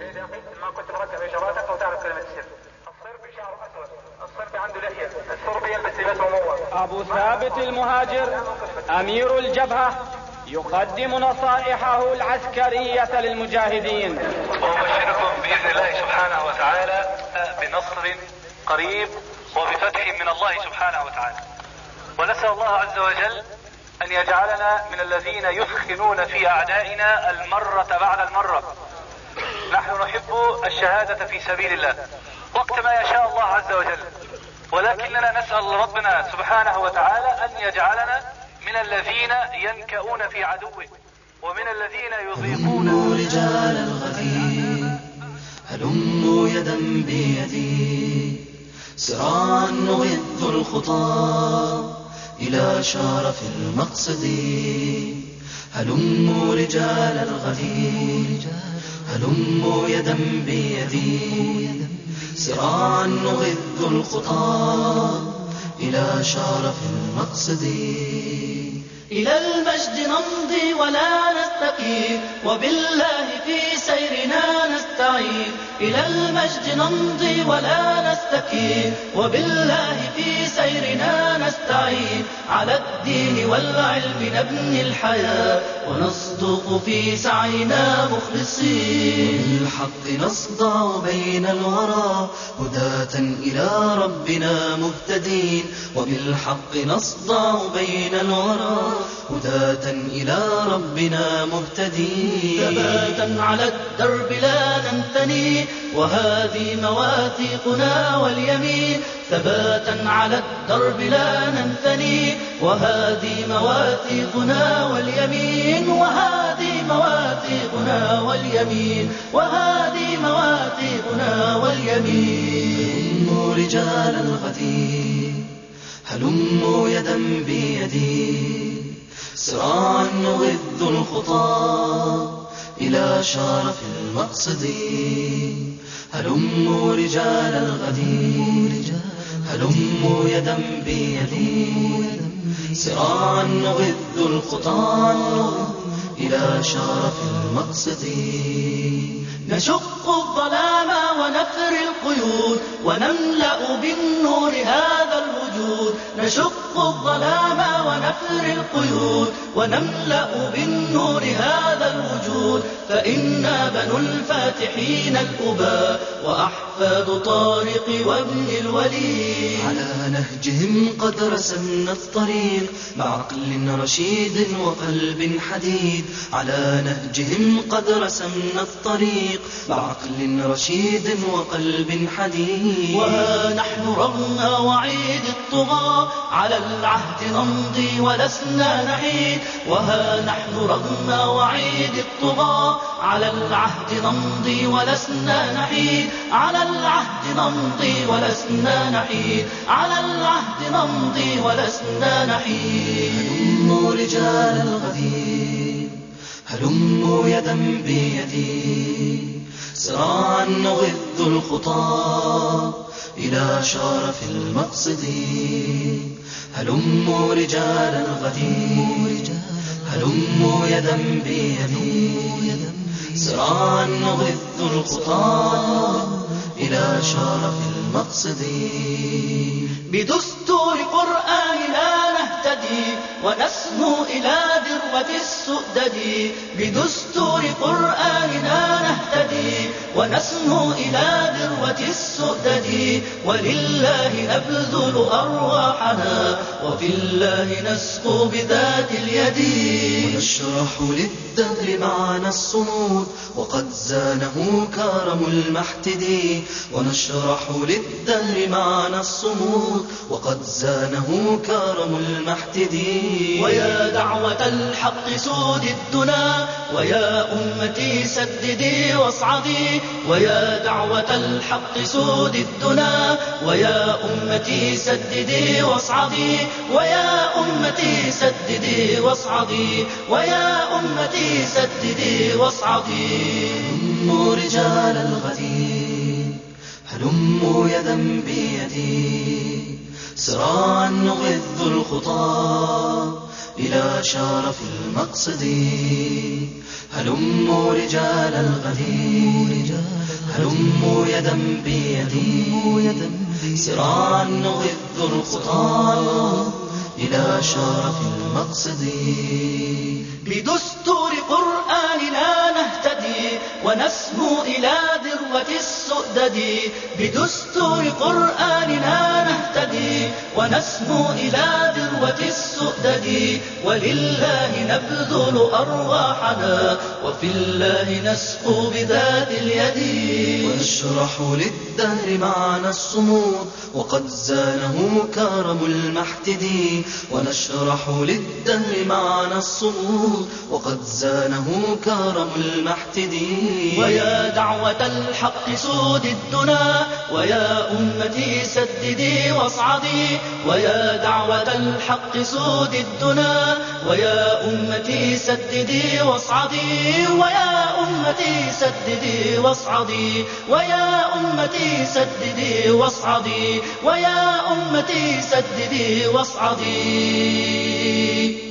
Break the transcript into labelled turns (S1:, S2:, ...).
S1: فإذا قلت ما كنت مركب إشاراتك أو تعرف كلمة السر. الصربي شعره أسود، الصربي عنده لحية، الصربي يلبس لباس مموه.
S2: أبو ثابت المهاجر أمير الجبهة يقدم نصائحه العسكرية للمجاهدين.
S3: وأبشركم بإذن الله سبحانه وتعالى بنصر قريب وبفتح من الله سبحانه وتعالى، ونسأل الله عز وجل أن يجعلنا من الذين يثخنون في أعدائنا المرة بعد المرة. نحن نحب الشهادة في سبيل الله وقت ما يشاء الله عز وجل، ولكننا نسأل ربنا سبحانه وتعالى أن يجعلنا من الذين ينكؤون في عدوه ومن الذين يضيقون.
S4: رجال الغدير هلموا يدا بيدي، سراعا نغذ الخطى إلى شرف المقصد. هلموا رجال الغدير هلموا يدا بيدي، سراعا نغذ الخطى إلى شرف المقصد.
S5: إلى المجد نمضي ولا نستكين، وبالله في سيرنا نستعين. إلى المجد نمضي ولا نستكين، وبالله في سيرنا نستعين. على الدين والعلم نبني الحياة، ونصدق في سعينا مخلصين.
S4: بالحق نصدع بين الورى، هداة إلى ربنا مهتدين. وبالحق نصدع بين الورى، هداة إلى ربنا مهتدين.
S5: ثباتا على الدرب لا ننثني، وهذه مواثيقنا واليمين. ثباتا على الدرب لا ننثني، وهذه مواثيقنا واليمين. وهذه مواثيقنا واليمين. وهذه مواثيقنا واليمين.
S4: هلموا رجال الغدير هلموا يدا بيدي، سراعا نغذ الخطى إلى شرف المقصد. هلموا رجال الغدير هلموا يدا بيدي، سراعا نغذ الخطى إلى شرف المقصد.
S5: نشق الظلام ونفر القيود، ونملأ بالنور هذا الوجود. نشق الظلام ونفر القيود، ونملأ بالنور هذا الوجود. فإنا بنو الفاتحين الأباء، وأحفاد طارق وابن الوليد.
S4: على نهجهم قد رسمنا الطريق، بعقل رشيد وقلب حديد. على نهجهم قد رسمنا الطريق، بعقل رشيد وقلب حديد.
S5: وها نحن رغم وعيد الطغاة، على العهد نمضي ولسنا نحيد. وها نحن رغم وعيد الطغاة، على العهد نمضي ولسنا نحيد. على العهد نمضي ولسنا نحيد. على العهد نمضي ولسنا نحيد.
S4: هلموا رجال الغدير هلموا يدا بيدي، سراعا نغذ الخطى إلى شرف المقصد. هلموا رجال الغدير هلموا يدا بيدي، سراعا نغذ الخطى إلى شرف المقصد.
S5: بدستور قرآن لا نهتدي، ونسمو إلى ذروة السؤدد. بدستور قرآن لا نهتدي، ونسمو إلى ذروة السؤدد. ولله نبذل أرواحنا، وفي الله نسقو بذات اليد.
S4: ونشرح للدهر معنا الصمود، وقد زانه كرم المحتدي. ونشرح للدهر معنا الصمود، وقد زانه كرم المحتدي.
S5: ويا دعوة الحق سود الدنا، ويا أمتي سددي واصعدي. ويا دعوة الحق سود الدنا، ويا أمتي سددي واصعدي. ويا أمتي سددي واصعدي. ويا أمتي سددي واصعدي.
S4: هلموا رجال الغدير هلموا يدا بيدي، سراعا نغذ الخطى إلى شرف المقصد. هلموا رجال الغدير
S5: يدا بيد سراعا نغذ الخطى إلى شرف المقصد. بدستور قرآننا نهتدي ونسمو إلى ذروة السؤدد. بدستور قرآننا نهتدي ونسمو إلى ذروة السؤدد. ولله نبذل أرواحنا وفي الله نسقو بذات اليد. ونشرح للدهر معنى الصمود وقد زانه كرم المحتدي. ونشرح للدهر معنى الصمود وقد زانه كرم المحتدي. ويا دعوة الحق سود الدنا ويا أمتي سددي واصعدي. ويا دعوة الحق سود الدنا ويا أمتي سددي واصعدي. ويا أمتي سددي واصعدي. ويا أمتي سددي واصعدي. ويا أمتي سددي واصعدي.